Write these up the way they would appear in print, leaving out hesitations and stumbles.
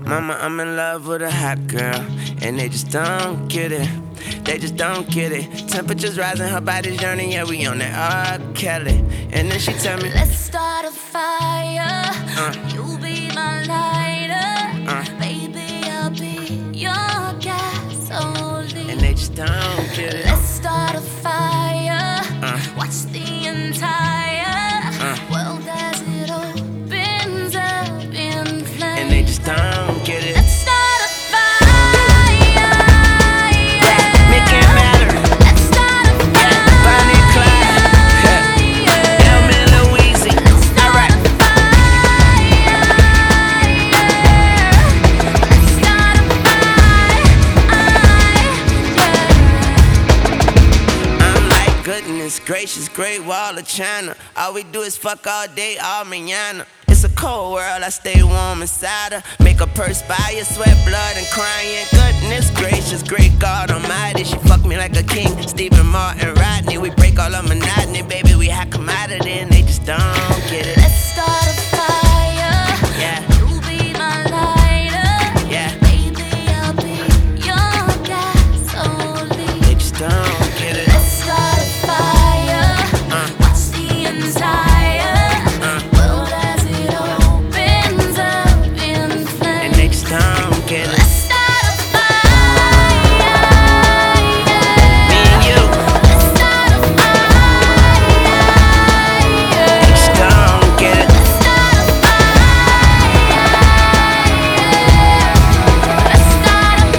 Mama, I'm in love with a hot girl, and they just don't get it. They just don't get it. Temperatures rising, her body's yearning, yeah, we on that R. Kelly. And then she tell me, let's start a fire. You'll be my lighter. Baby, I'll be your gasoline. And they just don't get it. Let's start a fire. Watch the entire world as it opens up in flames. And they just don't get it. Let's start a fire. Make it matter. Let's start a fire. Bonnie and Clyde. Elm and Louise. Alright. Let's start a fire. I'm like, goodness gracious, Great Wall of China. All we do is fuck all day, all mañana. It's a cold world, I stay warm inside her. Make her perspire, sweat, blood, and crying. Goodness gracious, great God Almighty. She fuck me like a king, Stephen Martin, Rodney. We break all the monotony, baby, we hot commodity. And they just don't get it. Let's start a fire. Yeah, You'll be my lighter. yeah. Baby, I'll be your gasoline. They just don't get it. Let's start a fire. Watch the entire world as it opens up in flames. And they just don't get it. Let's start a fire. Me and you, Let's start a fire. they just don't get it. Let's start a fire. Let's start a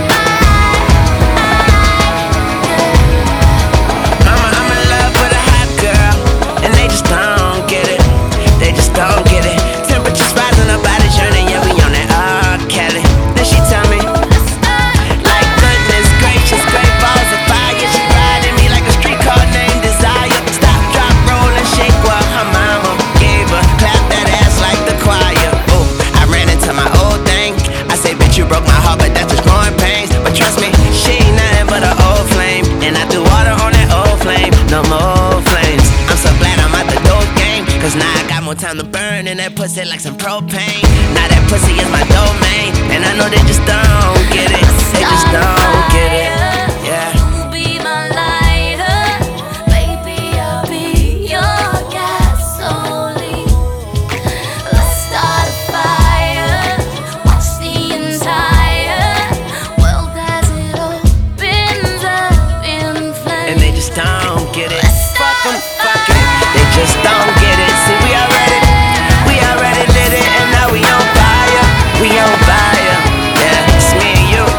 Mama, I'm in love with a hot girl, and they just don't get it. They just don't get it. Temperatures rising, her body's yearning, yeah, we on that R. Kelly. Then she tell me, like goodness gracious, great balls of fire. She riding me like a streetcar named Desire. Stop, drop, roll, and shake what her mama gave her. Clap that ass like the choir. Oh, I ran into my old thing. I say, bitch, you broke my heart, but that's just growing pains. But trust me, she ain't nothing but an old flame, and I threw water on that old flame. No more flames. I'm so glad I'm out the dope game, cause now I got more time to burn in that pussy like some propane. Now that pussy is my domain, and I know they just don't get it. They just don't get it. Yeah. You'll be my lighter. Baby, I'll be your gasoline. Let's start a fire. Watch the entire world as it opens up in flames. And they just don't get it. Let's Fuck start them, a fuck it. They just don't get it. See, we already lit it, and now we on fire. We on fire. Yeah, it's me and you.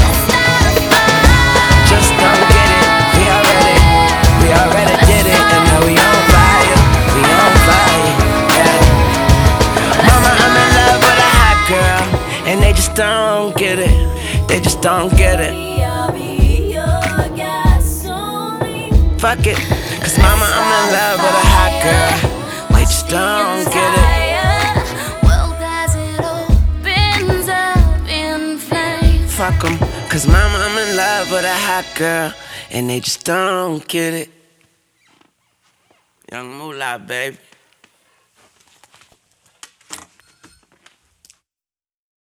Just don't get it. We already did it, and now we on fire. We on fire. Yeah. Mama, I'm in love with a hot girl, and they just don't get it. They just don't get it. I'll be your gasoline. Fuck it, cause mama, I'm in love with a hot girl. They just don't get it. World as it opens up in flames. Fuck 'em, cause mama, I'm in love with a hot girl, and they just don't get it. Young Moolah, baby.